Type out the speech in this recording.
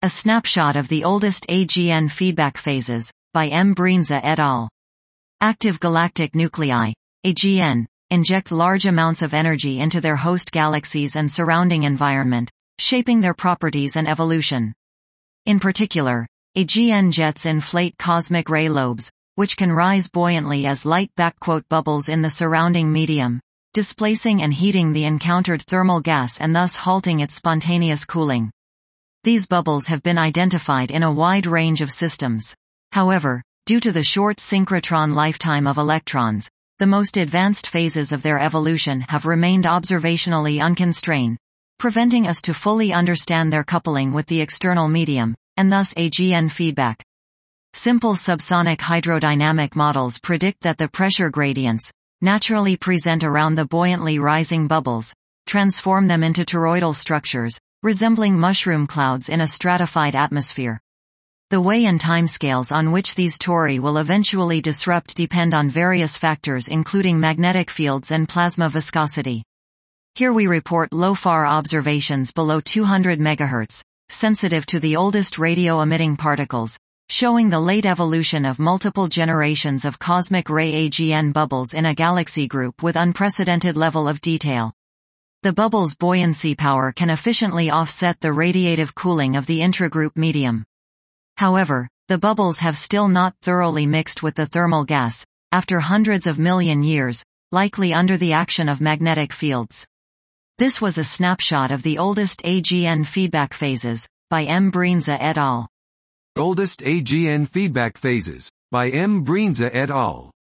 A snapshot of the oldest AGN feedback phases, by M. Breenza et al. Active galactic nuclei, AGN, inject large amounts of energy into their host galaxies and surrounding environment, shaping their properties and evolution. In particular, AGN jets inflate cosmic ray lobes, which can rise buoyantly as light "bubbles" in the surrounding medium, displacing and heating the encountered thermal gas and thus halting its spontaneous cooling. These bubbles have been identified in a wide range of systems. However, due to the short synchrotron lifetime of electrons, the most advanced phases of their evolution have remained observationally unconstrained, preventing us to fully understand their coupling with the external medium, and thus AGN feedback. Simple subsonic hydrodynamic models predict that the pressure gradients, naturally present around the buoyantly rising bubbles, transform them into toroidal structures, resembling mushroom clouds in a stratified atmosphere. The way and timescales on which these tori will eventually disrupt depend on various factors including magnetic fields and plasma viscosity. Here we report LOFAR observations below 200 MHz, sensitive to the oldest radio-emitting particles, showing the late evolution of multiple generations of cosmic ray AGN bubbles in a galaxy group with unprecedented level of detail. The bubble's buoyancy power can efficiently offset the radiative cooling of the intragroup medium. However, the bubbles have still not thoroughly mixed with the thermal gas, after hundreds of million years, likely under the action of magnetic fields. This was a snapshot of the oldest AGN feedback phases, by M. Breenza et al. Oldest AGN feedback phases, by M. Breenza et al.